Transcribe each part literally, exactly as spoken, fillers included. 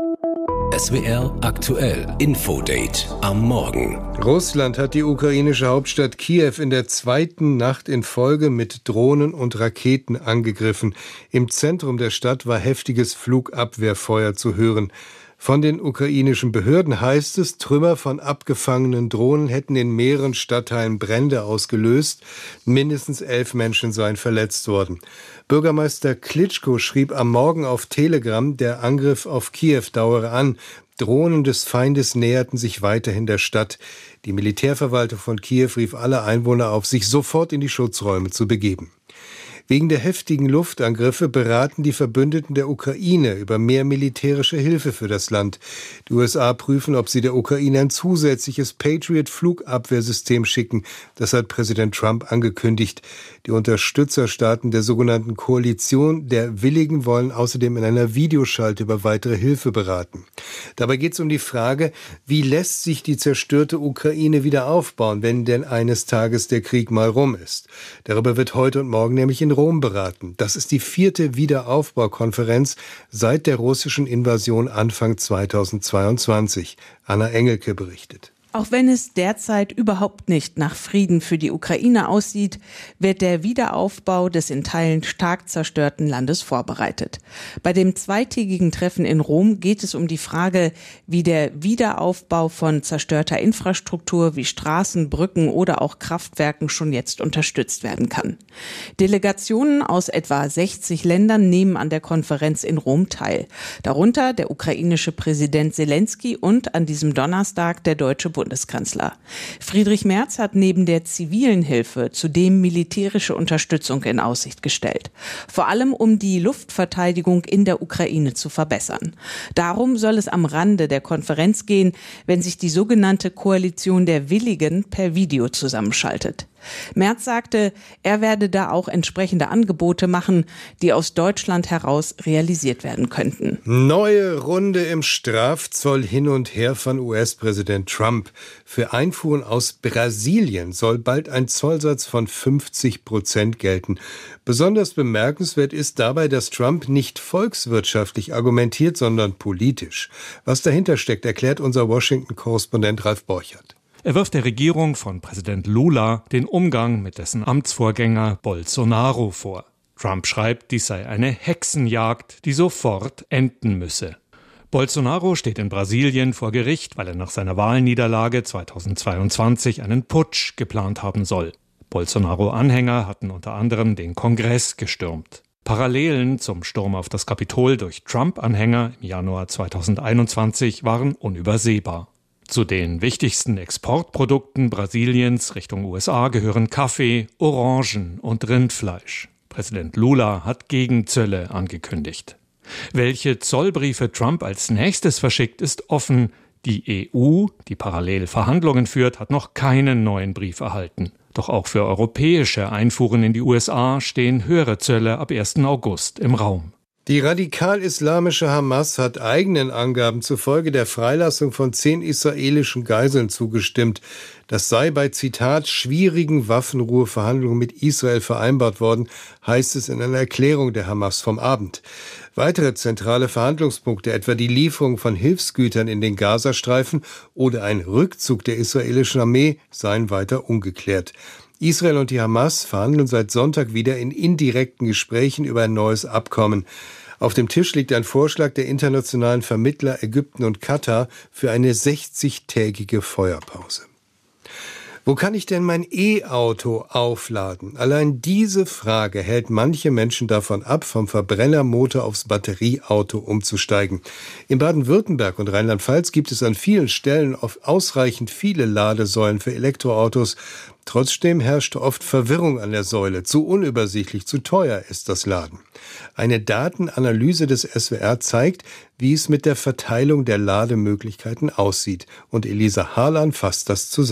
S W R aktuell Infodate am Morgen. Russland hat die ukrainische Hauptstadt Kiew in der zweiten Nacht in Folge mit Drohnen und Raketen angegriffen. Im Zentrum der Stadt war heftiges Flugabwehrfeuer zu hören. Von den ukrainischen Behörden heißt es, Trümmer von abgefangenen Drohnen hätten in mehreren Stadtteilen Brände ausgelöst. Mindestens elf Menschen seien verletzt worden. Bürgermeister Klitschko schrieb am Morgen auf Telegram, der Angriff auf Kiew dauere an. Drohnen des Feindes näherten sich weiterhin der Stadt. Die Militärverwaltung von Kiew rief alle Einwohner auf, sich sofort in die Schutzräume zu begeben. Wegen der heftigen Luftangriffe beraten die Verbündeten der Ukraine über mehr militärische Hilfe für das Land. Die U S A prüfen, ob sie der Ukraine ein zusätzliches Patriot-Flugabwehrsystem schicken. Das hat Präsident Trump angekündigt. Die Unterstützerstaaten der sogenannten Koalition der Willigen wollen außerdem in einer Videoschalte über weitere Hilfe beraten. Dabei geht es um die Frage, wie lässt sich die zerstörte Ukraine wieder aufbauen, wenn denn eines Tages der Krieg mal rum ist. Darüber wird heute und morgen nämlich in Rom beraten. Das ist die vierte Wiederaufbaukonferenz seit der russischen Invasion Anfang zweitausendzweiundzwanzig. Anna Engelke berichtet. Auch wenn es derzeit überhaupt nicht nach Frieden für die Ukraine aussieht, wird der Wiederaufbau des in Teilen stark zerstörten Landes vorbereitet. Bei dem zweitägigen Treffen in Rom geht es um die Frage, wie der Wiederaufbau von zerstörter Infrastruktur wie Straßen, Brücken oder auch Kraftwerken schon jetzt unterstützt werden kann. Delegationen aus etwa sechzig Ländern nehmen an der Konferenz in Rom teil. Darunter der ukrainische Präsident Selenskyj und an diesem Donnerstag der deutsche Bundeskanzler. Friedrich Merz hat neben der zivilen Hilfe zudem militärische Unterstützung in Aussicht gestellt. Vor allem um die Luftverteidigung in der Ukraine zu verbessern. Darum soll es am Rande der Konferenz gehen, wenn sich die sogenannte Koalition der Willigen per Video zusammenschaltet. Merz sagte, er werde da auch entsprechende Angebote machen, die aus Deutschland heraus realisiert werden könnten. Neue Runde im Strafzoll hin und her von U S-Präsident Trump. Für Einfuhren aus Brasilien soll bald ein Zollsatz von fünfzig Prozent gelten. Besonders bemerkenswert ist dabei, dass Trump nicht volkswirtschaftlich argumentiert, sondern politisch. Was dahinter steckt, erklärt unser Washington-Korrespondent Ralf Borchert. Er wirft der Regierung von Präsident Lula den Umgang mit dessen Amtsvorgänger Bolsonaro vor. Trump schreibt, dies sei eine Hexenjagd, die sofort enden müsse. Bolsonaro steht in Brasilien vor Gericht, weil er nach seiner Wahlniederlage zweitausendzweiundzwanzig einen Putsch geplant haben soll. Bolsonaro-Anhänger hatten unter anderem den Kongress gestürmt. Parallelen zum Sturm auf das Kapitol durch Trump-Anhänger im Januar zweitausendeinundzwanzig waren unübersehbar. Zu den wichtigsten Exportprodukten Brasiliens Richtung U S A gehören Kaffee, Orangen und Rindfleisch. Präsident Lula hat Gegenzölle angekündigt. Welche Zollbriefe Trump als nächstes verschickt, ist offen. Die E U, die parallel Verhandlungen führt, hat noch keinen neuen Brief erhalten. Doch auch für europäische Einfuhren in die U S A stehen höhere Zölle ab ersten August im Raum. Die radikal-islamische Hamas hat eigenen Angaben zufolge der Freilassung von zehn israelischen Geiseln zugestimmt. Das sei bei, Zitat, schwierigen Waffenruheverhandlungen mit Israel vereinbart worden, heißt es in einer Erklärung der Hamas vom Abend. Weitere zentrale Verhandlungspunkte, etwa die Lieferung von Hilfsgütern in den Gazastreifen oder ein Rückzug der israelischen Armee, seien weiter ungeklärt. Israel und die Hamas verhandeln seit Sonntag wieder in indirekten Gesprächen über ein neues Abkommen. Auf dem Tisch liegt ein Vorschlag der internationalen Vermittler Ägypten und Katar für eine sechzigtägige Feuerpause. Wo kann ich denn mein E-Auto aufladen? Allein diese Frage hält manche Menschen davon ab, vom Verbrennermotor aufs Batterieauto umzusteigen. In Baden-Württemberg und Rheinland-Pfalz gibt es an vielen Stellen ausreichend viele Ladesäulen für Elektroautos. Trotzdem herrscht oft Verwirrung an der Säule. Zu unübersichtlich, zu teuer ist das Laden. Eine Datenanalyse des S W R zeigt, wie es mit der Verteilung der Lademöglichkeiten aussieht. Und Elisa Harlan fasst das zusammen.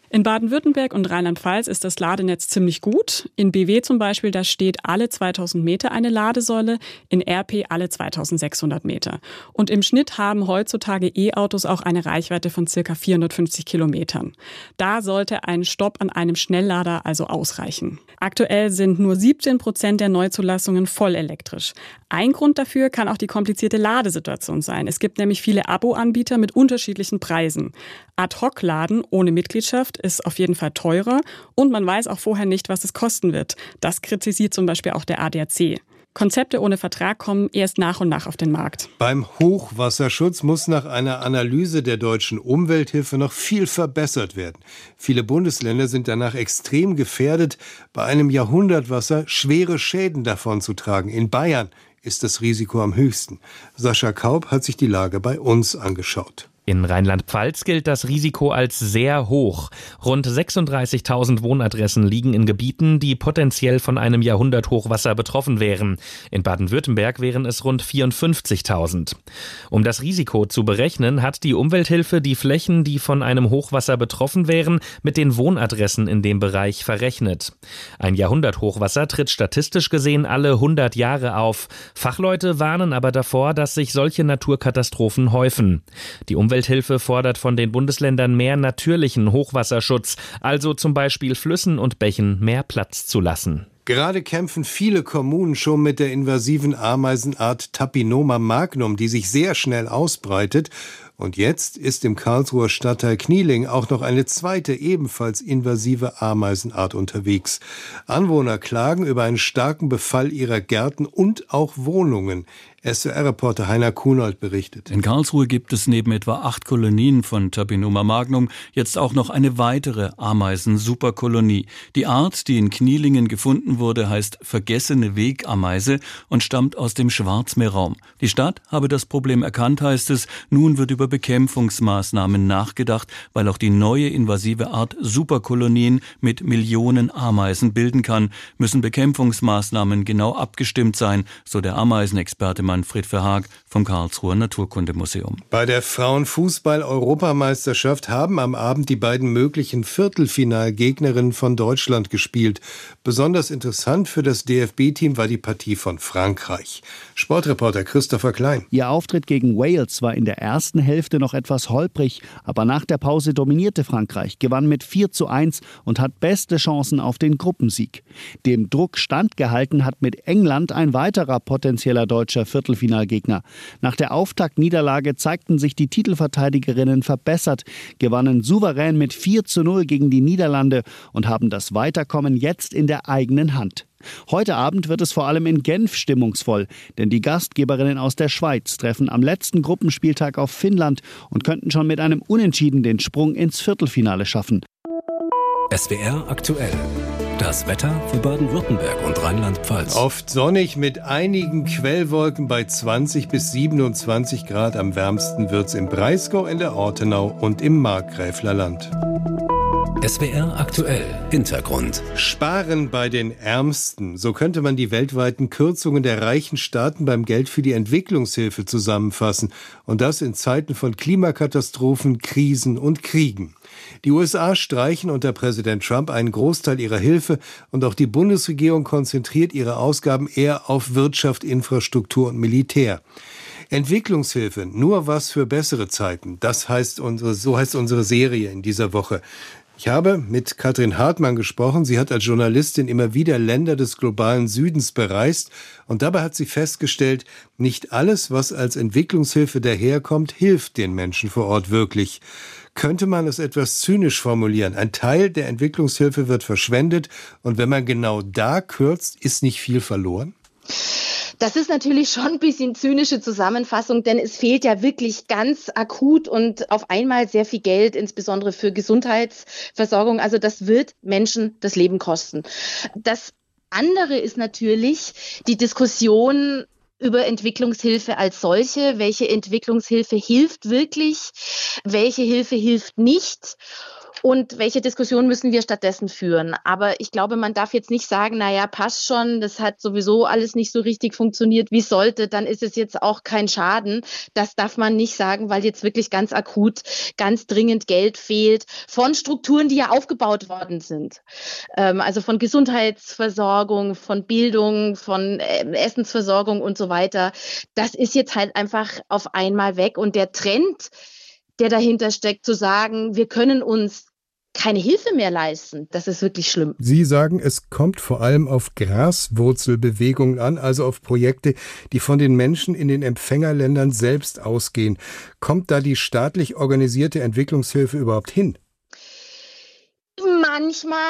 In Baden-Württemberg und Rheinland-Pfalz ist das Ladenetz ziemlich gut. In B W zum Beispiel, da steht alle zweitausend Meter eine Ladesäule, in R P alle zweitausendsechshundert Meter. Und im Schnitt haben heutzutage E-Autos auch eine Reichweite von circa vierhundertfünfzig Kilometern. Da sollte ein Stopp an einem Schnelllader also ausreichen. Aktuell sind nur siebzehn Prozent der Neuzulassungen voll elektrisch. Ein Grund dafür kann auch die komplizierte Ladesituation sein. Es gibt nämlich viele Abo-Anbieter mit unterschiedlichen Preisen. Ad-Hoc-Laden ohne Mitgliedschaft ist auf jeden Fall teurer und man weiß auch vorher nicht, was es kosten wird. Das kritisiert zum Beispiel auch der A D A C. Konzepte ohne Vertrag kommen erst nach und nach auf den Markt. Beim Hochwasserschutz muss nach einer Analyse der deutschen Umwelthilfe noch viel verbessert werden. Viele Bundesländer sind danach extrem gefährdet, bei einem Jahrhundertwasser schwere Schäden davonzutragen. In Bayern ist das Risiko am höchsten. Sascha Kaup hat sich die Lage bei uns angeschaut. In Rheinland-Pfalz gilt das Risiko als sehr hoch. Rund sechsunddreißigtausend Wohnadressen liegen in Gebieten, die potenziell von einem Jahrhunderthochwasser betroffen wären. In Baden-Württemberg wären es rund vierundfünfzigtausend. Um das Risiko zu berechnen, hat die Umwelthilfe die Flächen, die von einem Hochwasser betroffen wären, mit den Wohnadressen in dem Bereich verrechnet. Ein Jahrhunderthochwasser tritt statistisch gesehen alle hundert Jahre auf. Fachleute warnen aber davor, dass sich solche Naturkatastrophen häufen. Die Umwelthilfe Umwelthilfe fordert von den Bundesländern mehr natürlichen Hochwasserschutz, also zum Beispiel Flüssen und Bächen mehr Platz zu lassen. Gerade kämpfen viele Kommunen schon mit der invasiven Ameisenart Tapinoma magnum, die sich sehr schnell ausbreitet. Und jetzt ist im Karlsruher Stadtteil Knieling auch noch eine zweite, ebenfalls invasive Ameisenart unterwegs. Anwohner klagen über einen starken Befall ihrer Gärten und auch Wohnungen. S W R-Reporter Heiner Kunold berichtet. In Karlsruhe gibt es neben etwa acht Kolonien von Tapinoma magnum jetzt auch noch eine weitere Ameisen-Superkolonie. Die Art, die in Knielingen gefunden wurde, heißt vergessene Wegameise und stammt aus dem Schwarzmeerraum. Die Stadt habe das Problem erkannt, heißt es. Nun wird über Bekämpfungsmaßnahmen nachgedacht, weil auch die neue invasive Art Superkolonien mit Millionen Ameisen bilden kann, müssen Bekämpfungsmaßnahmen genau abgestimmt sein, so der Ameisenexperte Manfred Verhaag vom Karlsruher Naturkundemuseum. Bei der Frauenfußball-Europameisterschaft haben am Abend die beiden möglichen Viertelfinalgegnerinnen von Deutschland gespielt. Besonders interessant für das D F B-Team war die Partie von Frankreich. Sportreporter Christopher Klein. Ihr Auftritt gegen Wales war in der ersten Hälfte noch etwas holprig, aber nach der Pause dominierte Frankreich, gewann mit vier zu eins und hat beste Chancen auf den Gruppensieg. Dem Druck standgehalten hat mit England ein weiterer potenzieller deutscher Viertelfinalgegner. Nach der Auftaktniederlage zeigten sich die Titelverteidigerinnen verbessert, gewannen souverän mit vier zu null gegen die Niederlande und haben das Weiterkommen jetzt in der eigenen Hand. Heute Abend wird es vor allem in Genf stimmungsvoll, denn die Gastgeberinnen aus der Schweiz treffen am letzten Gruppenspieltag auf Finnland und könnten schon mit einem Unentschieden den Sprung ins Viertelfinale schaffen. S W R aktuell. Das Wetter für Baden-Württemberg und Rheinland-Pfalz. Oft sonnig mit einigen Quellwolken bei zwanzig bis siebenundzwanzig Grad. Am wärmsten wird's im Breisgau, in der Ortenau und im Markgräflerland. S W R aktuell. Hintergrund. Sparen bei den Ärmsten. So könnte man die weltweiten Kürzungen der reichen Staaten beim Geld für die Entwicklungshilfe zusammenfassen. Und das in Zeiten von Klimakatastrophen, Krisen und Kriegen. Die U S A streichen unter Präsident Trump einen Großteil ihrer Hilfe und auch die Bundesregierung konzentriert ihre Ausgaben eher auf Wirtschaft, Infrastruktur und Militär. Entwicklungshilfe, nur was für bessere Zeiten. Das heißt unsere, so heißt unsere Serie in dieser Woche. Ich habe mit Katrin Hartmann gesprochen. Sie hat als Journalistin immer wieder Länder des globalen Südens bereist. Und dabei hat sie festgestellt, nicht alles, was als Entwicklungshilfe daherkommt, hilft den Menschen vor Ort wirklich. Könnte man es etwas zynisch formulieren? Ein Teil der Entwicklungshilfe wird verschwendet. Und wenn man genau da kürzt, ist nicht viel verloren? Das ist natürlich schon ein bisschen zynische Zusammenfassung, denn es fehlt ja wirklich ganz akut und auf einmal sehr viel Geld, insbesondere für Gesundheitsversorgung. Also das wird Menschen das Leben kosten. Das andere ist natürlich die Diskussion über Entwicklungshilfe als solche. Welche Entwicklungshilfe hilft wirklich? Welche Hilfe hilft nicht? und welche Diskussion müssen wir stattdessen führen. Aber ich glaube, man darf jetzt nicht sagen, naja, passt schon, das hat sowieso alles nicht so richtig funktioniert, wie es sollte, dann ist es jetzt auch kein Schaden. Das darf man nicht sagen, weil jetzt wirklich ganz akut, ganz dringend Geld fehlt von Strukturen, die ja aufgebaut worden sind. Ähm, also von Gesundheitsversorgung, von Bildung, von äh, Essensversorgung und so weiter. Das ist jetzt halt einfach auf einmal weg. Und der Trend, der dahinter steckt, zu sagen, wir können uns keine Hilfe mehr leisten, das ist wirklich schlimm. Sie sagen, es kommt vor allem auf Graswurzelbewegungen an, also auf Projekte, die von den Menschen in den Empfängerländern selbst ausgehen. Kommt da die staatlich organisierte Entwicklungshilfe überhaupt hin? Manchmal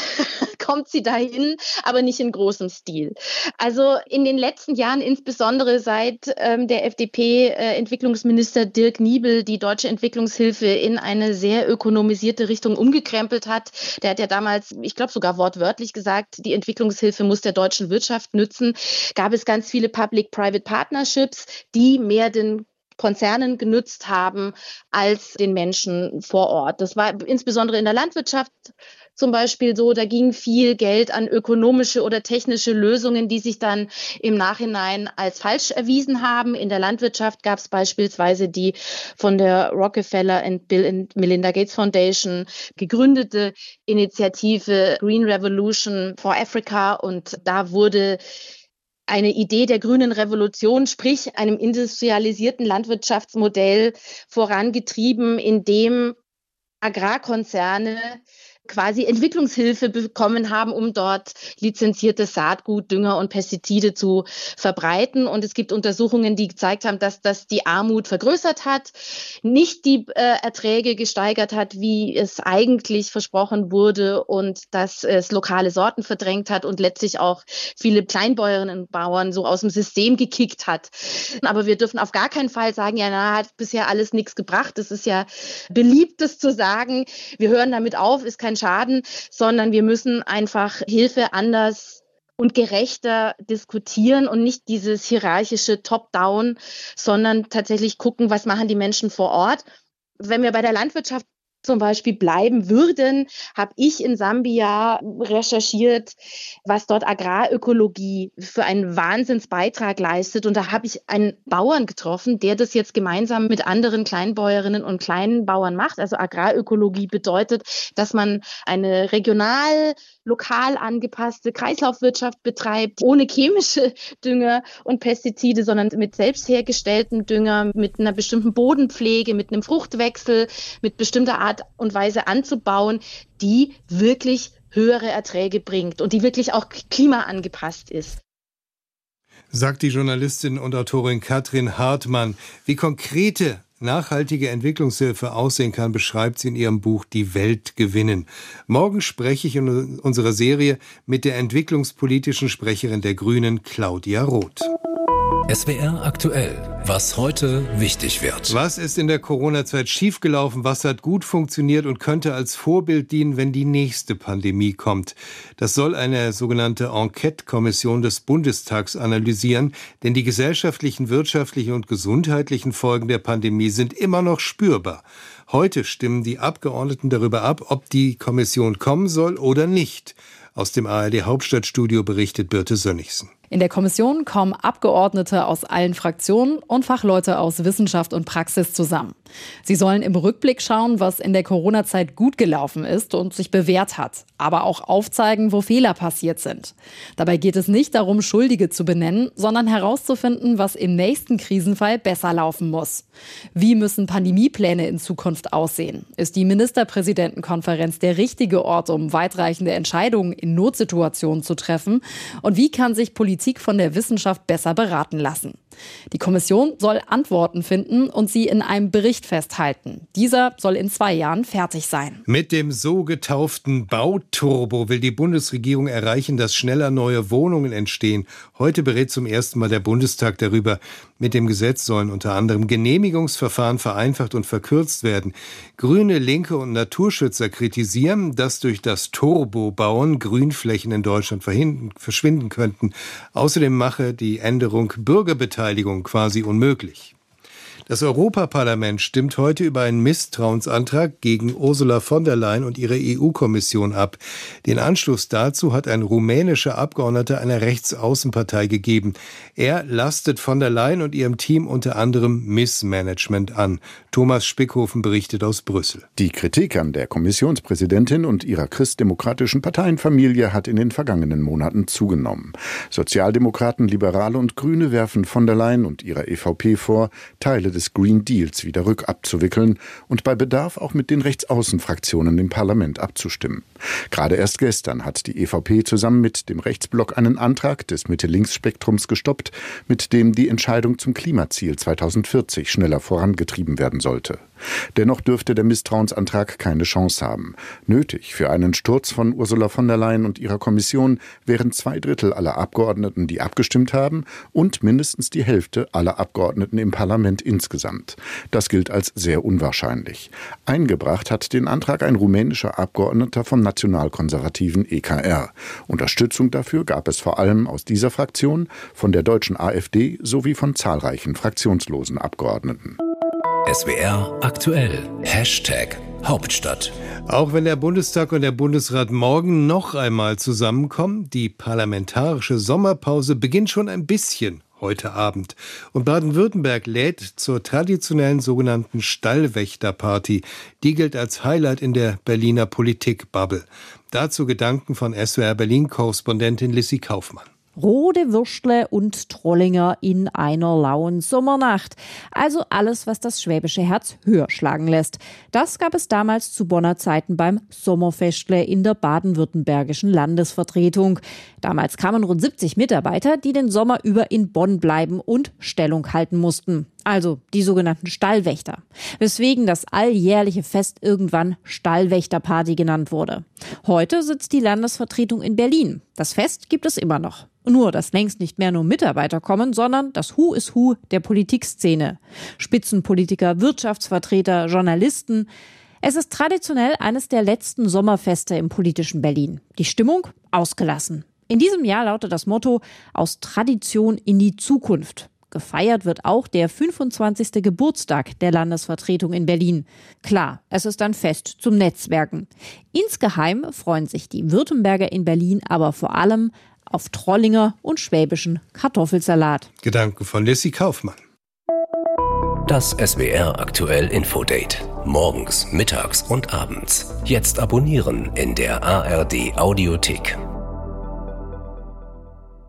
kommt sie dahin, aber nicht in großem Stil. Also in den letzten Jahren, insbesondere seit ähm, der F D P-Entwicklungsminister Dirk Niebel die deutsche Entwicklungshilfe in eine sehr ökonomisierte Richtung umgekrempelt hat. Der hat ja damals, ich glaube sogar wortwörtlich gesagt, die Entwicklungshilfe muss der deutschen Wirtschaft nützen. Gab es ganz viele Public-Private Partnerships, die mehr den Konzernen genützt haben als den Menschen vor Ort. Das war insbesondere in der Landwirtschaft zum Beispiel so, da ging viel Geld an ökonomische oder technische Lösungen, die sich dann im Nachhinein als falsch erwiesen haben. In der Landwirtschaft gab es beispielsweise die von der Rockefeller and Bill and Melinda Gates Foundation gegründete Initiative Green Revolution for Africa, und da wurde eine Idee der grünen Revolution, sprich einem industrialisierten Landwirtschaftsmodell vorangetrieben, in dem Agrarkonzerne quasi Entwicklungshilfe bekommen haben, um dort lizenziertes Saatgut, Dünger und Pestizide zu verbreiten. Und es gibt Untersuchungen, die gezeigt haben, dass das die Armut vergrößert hat, nicht die äh, Erträge gesteigert hat, wie es eigentlich versprochen wurde, und dass es lokale Sorten verdrängt hat und letztlich auch viele Kleinbäuerinnen und Bauern so aus dem System gekickt hat. Aber wir dürfen auf gar keinen Fall sagen, ja, na, hat bisher alles nichts gebracht. Es ist ja beliebt, das zu sagen. Wir hören damit auf, ist kein Schaden, sondern wir müssen einfach Hilfe anders und gerechter diskutieren und nicht dieses hierarchische Top-Down, sondern tatsächlich gucken, was machen die Menschen vor Ort. Wenn wir bei der Landwirtschaft zum Beispiel bleiben würden, habe ich in Sambia recherchiert, was dort Agrarökologie für einen Wahnsinnsbeitrag leistet. Und da habe ich einen Bauern getroffen, der das jetzt gemeinsam mit anderen Kleinbäuerinnen und kleinen Bauern macht. Also Agrarökologie bedeutet, dass man eine regional, lokal angepasste Kreislaufwirtschaft betreibt, ohne chemische Dünger und Pestizide, sondern mit selbst hergestelltem Dünger, mit einer bestimmten Bodenpflege, mit einem Fruchtwechsel, mit bestimmter Art und Weise anzubauen, die wirklich höhere Erträge bringt und die wirklich auch klimaangepasst ist. Sagt die Journalistin und Autorin Katrin Hartmann. Wie konkrete nachhaltige Entwicklungshilfe aussehen kann, beschreibt sie in ihrem Buch Die Welt gewinnen. Morgen spreche ich in unserer Serie mit der entwicklungspolitischen Sprecherin der Grünen, Claudia Roth. S W R aktuell. Was heute wichtig wird. Was ist in der Corona-Zeit schiefgelaufen? Was hat gut funktioniert und könnte als Vorbild dienen, wenn die nächste Pandemie kommt? Das soll eine sogenannte Enquete-Kommission des Bundestags analysieren, denn die gesellschaftlichen, wirtschaftlichen und gesundheitlichen Folgen der Pandemie sind immer noch spürbar. Heute stimmen die Abgeordneten darüber ab, ob die Kommission kommen soll oder nicht. Aus dem A R D-Hauptstadtstudio berichtet Birte Sönnigsen. In der Kommission kommen Abgeordnete aus allen Fraktionen und Fachleute aus Wissenschaft und Praxis zusammen. Sie sollen im Rückblick schauen, was in der Corona-Zeit gut gelaufen ist und sich bewährt hat, aber auch aufzeigen, wo Fehler passiert sind. Dabei geht es nicht darum, Schuldige zu benennen, sondern herauszufinden, was im nächsten Krisenfall besser laufen muss. Wie müssen Pandemiepläne in Zukunft aussehen? Ist die Ministerpräsidentenkonferenz der richtige Ort, um weitreichende Entscheidungen in Notsituationen zu treffen? Und wie kann sich Politik von der Wissenschaft besser beraten lassen? Die Kommission soll Antworten finden und sie in einem Bericht festhalten. Dieser soll in zwei Jahren fertig sein. Mit dem so getauften Bauturbo will die Bundesregierung erreichen, dass schneller neue Wohnungen entstehen. Heute berät zum ersten Mal der Bundestag darüber. Mit dem Gesetz sollen unter anderem Genehmigungsverfahren vereinfacht und verkürzt werden. Grüne, Linke und Naturschützer kritisieren, dass durch das Turbo-Bauen Grünflächen in Deutschland verschwinden könnten. Außerdem mache die Änderung Bürgerbeteiligung quasi unmöglich. Das Europaparlament stimmt heute über einen Misstrauensantrag gegen Ursula von der Leyen und ihre E U-Kommission ab. Den Anschluss dazu hat ein rumänischer Abgeordneter einer Rechtsaußenpartei gegeben. Er lastet von der Leyen und ihrem Team unter anderem Missmanagement an. Thomas Spickhofen berichtet aus Brüssel. Die Kritik an der Kommissionspräsidentin und ihrer christdemokratischen Parteienfamilie hat in den vergangenen Monaten zugenommen. Sozialdemokraten, Liberale und Grüne werfen von der Leyen und ihrer E V P vor, Teile des Green Deals wieder rückabzuwickeln und bei Bedarf auch mit den Rechtsaußenfraktionen im Parlament abzustimmen. Gerade erst gestern hat die E V P zusammen mit dem Rechtsblock einen Antrag des Mitte-Links-Spektrums gestoppt, mit dem die Entscheidung zum Klimaziel zweitausendvierzig schneller vorangetrieben werden sollte. Dennoch dürfte der Misstrauensantrag keine Chance haben. Nötig für einen Sturz von Ursula von der Leyen und ihrer Kommission wären zwei Drittel aller Abgeordneten, die abgestimmt haben, und mindestens die Hälfte aller Abgeordneten im Parlament insgesamt. Das gilt als sehr unwahrscheinlich. Eingebracht hat den Antrag ein rumänischer Abgeordneter vom nationalkonservativen E K R. Unterstützung dafür gab es vor allem aus dieser Fraktion, von der deutschen A f D sowie von zahlreichen fraktionslosen Abgeordneten. S W R aktuell. Hashtag Hauptstadt. Auch wenn der Bundestag und der Bundesrat morgen noch einmal zusammenkommen, die parlamentarische Sommerpause beginnt schon ein bisschen heute Abend. Und Baden-Württemberg lädt zur traditionellen sogenannten Stallwächterparty. Die gilt als Highlight in der Berliner Politikbubble. Dazu Gedanken von S W R Berlin-Korrespondentin Lissy Kaufmann. Rote Würstle und Trollinger in einer lauen Sommernacht. Also alles, was das schwäbische Herz höher schlagen lässt. Das gab es damals zu Bonner Zeiten beim Sommerfestle in der baden-württembergischen Landesvertretung. Damals kamen rund siebzig Mitarbeiter, die den Sommer über in Bonn bleiben und Stellung halten mussten. Also die sogenannten Stallwächter. Weswegen das alljährliche Fest irgendwann Stallwächterparty genannt wurde. Heute sitzt die Landesvertretung in Berlin. Das Fest gibt es immer noch. Nur, dass längst nicht mehr nur Mitarbeiter kommen, sondern das Who is Who der Politikszene. Spitzenpolitiker, Wirtschaftsvertreter, Journalisten. Es ist traditionell eines der letzten Sommerfeste im politischen Berlin. Die Stimmung ausgelassen. In diesem Jahr lautet das Motto: Aus Tradition in die Zukunft. Gefeiert wird auch der fünfundzwanzigste Geburtstag der Landesvertretung in Berlin. Klar, es ist ein Fest zum Netzwerken. Insgeheim freuen sich die Württemberger in Berlin aber vor allem auf Trollinger und schwäbischen Kartoffelsalat. Gedanken von Lissy Kaufmann. Das S W R aktuell Infodate. Morgens, mittags und abends. Jetzt abonnieren in der A R D Audiothek.